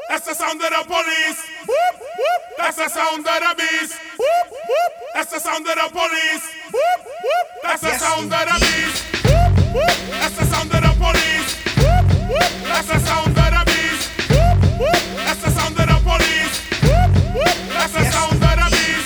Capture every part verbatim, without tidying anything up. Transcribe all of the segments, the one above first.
That's the sound of the police. Whoop, whoop. That's the sound of the beast. Whoop, whoop. That's the sound of the police. Whoop, whoop. That's the sound of the beast. Whoop, whoop. That's the sound of the police. Whoop, whoop. That's the sound of the beast. Whoop, whoop. That's the sound of the police. Whoop, whoop. That's the sound of the beast.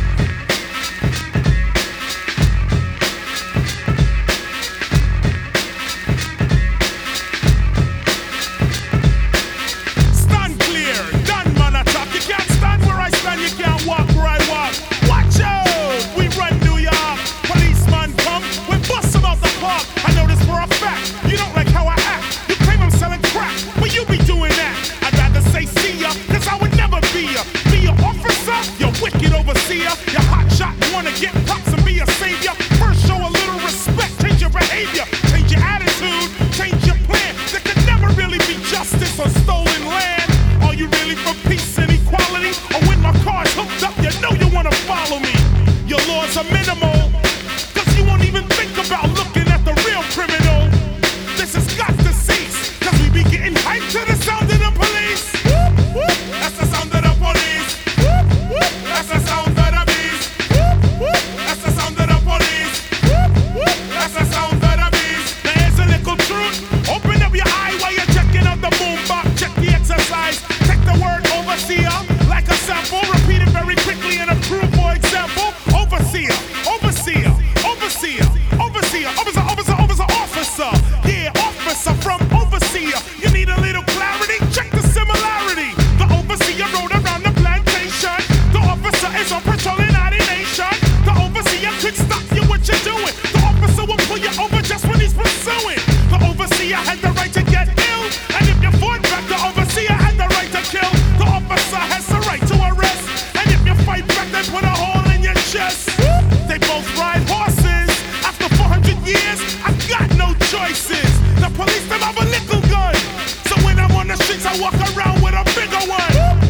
Stand clear, done man attack. You can't stand where I stand, you can't walk where I walk. Watch out, we run New York. Policeman come, we bust them out the park. I know this for a fact, you don't like how I act. You claim I'm selling crack, but you be doing that. I'd rather say see ya, cause I would never be ya. Be your officer, you wicked overseer. You hot shot, wanna get props and be a savior. First show a little respect, change your behavior. Change your attitude, change your plan. There could never really be justice on stolen land. Are you really for peace and equality? Or when my car's hooked up, you know you wanna follow me. Your laws are minimal, cause you won't even think about looking at the real criminal. This has got to cease, cause we be getting hyped to the sound of the police. Whoop, whoop. That's the sound of the police. Whoop, whoop. That's the sound of the beast. Whoop, whoop. That's the sound of the police. Whoop, whoop. That's the sound of the beast. Now here's a little truth. Open up your eye while you're checking out the boombox. Check the exercise. Take the word overseer like a sample. Repeat it very quickly and approve for example. Overseer, overseer, overseer, overseer, officer, officer, officer, officer. Yeah, officer from overseer. You need a little clarity? Check the similarity. The overseer rode around the plantation. The officer is on patrol in our nation. The overseer could stop you what you're doing. The officer will pull you over just when he's pursuing. The overseer had the right to get ill. And if you fought back, the overseer had the right to kill. The officer has the right to arrest. And if you fight back, they put a hole in your chest. They both ride horses. After four hundred years, I've got no choices. The police, them have a little gun. So when I'm on the streets, I walk around with a bigger one.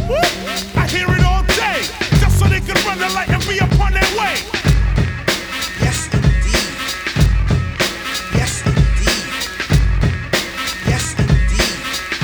I hear it all day, just so they can run the light and be upon their way. Yes, indeed. Yes, indeed. Yes, indeed.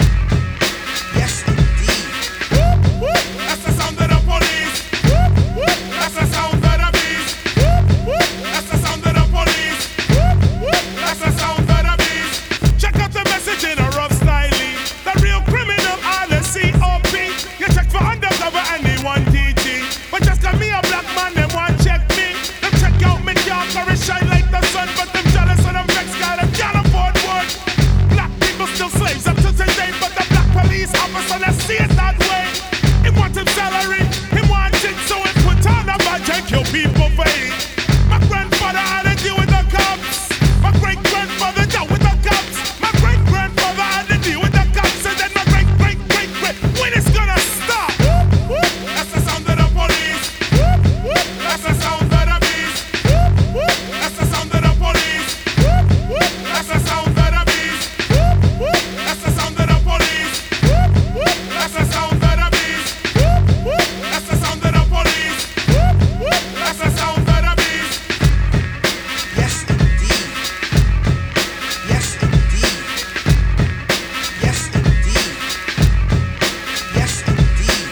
Yes, indeed. That's the sound of the police. That's the sound of the beast. That's the sound of the police. That's the sound of the beast. Check out the message in a rough style. The real criminal are the C O P. You check for undercover and they want T T. But just got me a black man, they want check me. Them check out me dark or it shine like the sun. But them jealous and them vexed, got them can't afford one. Black people still slaves up to today. But the black police officer, let's see it that way. He want him salary, he want it, so he put on a badge and kill people for it. My grandfather had to deal with the cops. My great grandfather dealt with the cops. My great grandfather had to deal with the cops. And then my great great great great. When it's gonna stop? That's the sound of the police. That's the sound of the beast. That's the sound of the police. That's the sound of the beast. That's the sound of the police. That's the sound of the beast. That's the sound of the police. That's the sound of the beast. Yes, indeed. Yes, indeed. Yes, indeed. Yes, indeed.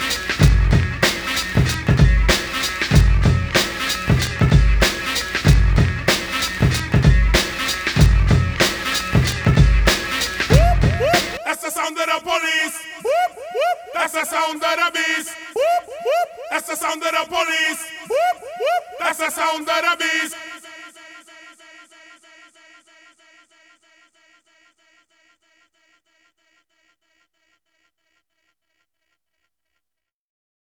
That's the sound of the police. That's the sound of the beast. That's the sound of the police. That's the sound of the beast.